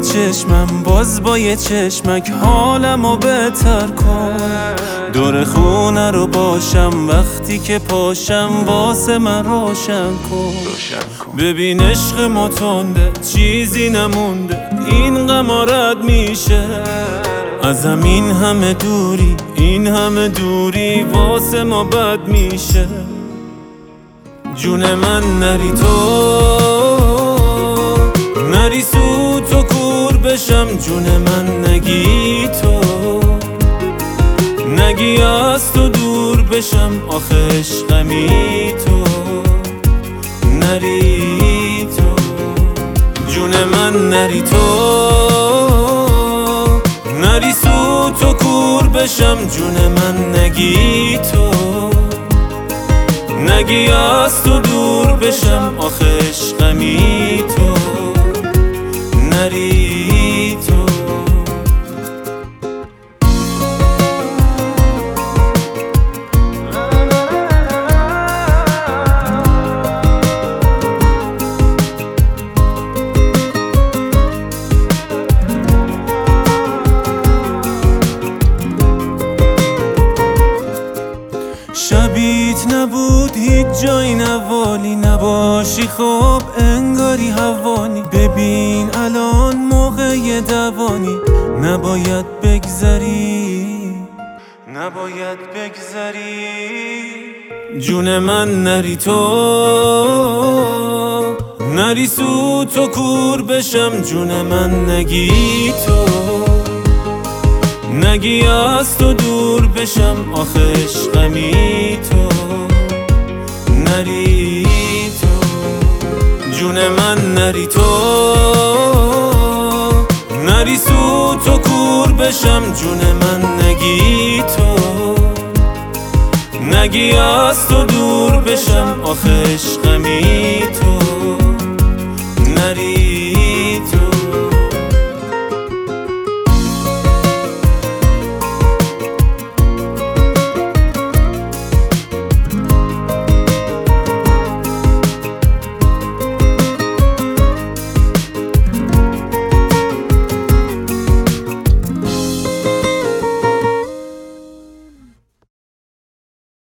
چشمم، باز با یه چشمک حالمو بهتر کن. دور خونه رو باشم وقتی که پاشم، واسه من روشن کن. ببین عشق ما تنده، چیزی نمونده، این غمارت میشه. ازم این همه دوری، این همه دوری واسه ما بد میشه. جون من نری تو، نری سوت و کور بشم. جون من نگی تو، نگی از تو دور بشم. آخه عشقمی تو، نری تو. جون من نری تو، نری سوت و کور بشم. جون من نگی تو، نگی از تو دور بشم. آخه عشقمی تو، نری تو. شبیت نبود هیچ جای نوالی، نباشی خب انگاری هوانی. ببین الان موقع دوانی، نباید بگذری، نباید بگذری. جون من نری تو، نری سوت و کور بشم. جون من نگی تو، نگی از تو دور بشم. آخه عشقمی تو، نری تو. جون من نری تو، نری سوت و کور بشم. جون من نگی تو، نگی از تو دور بشم. آخه عشقمی تو، نری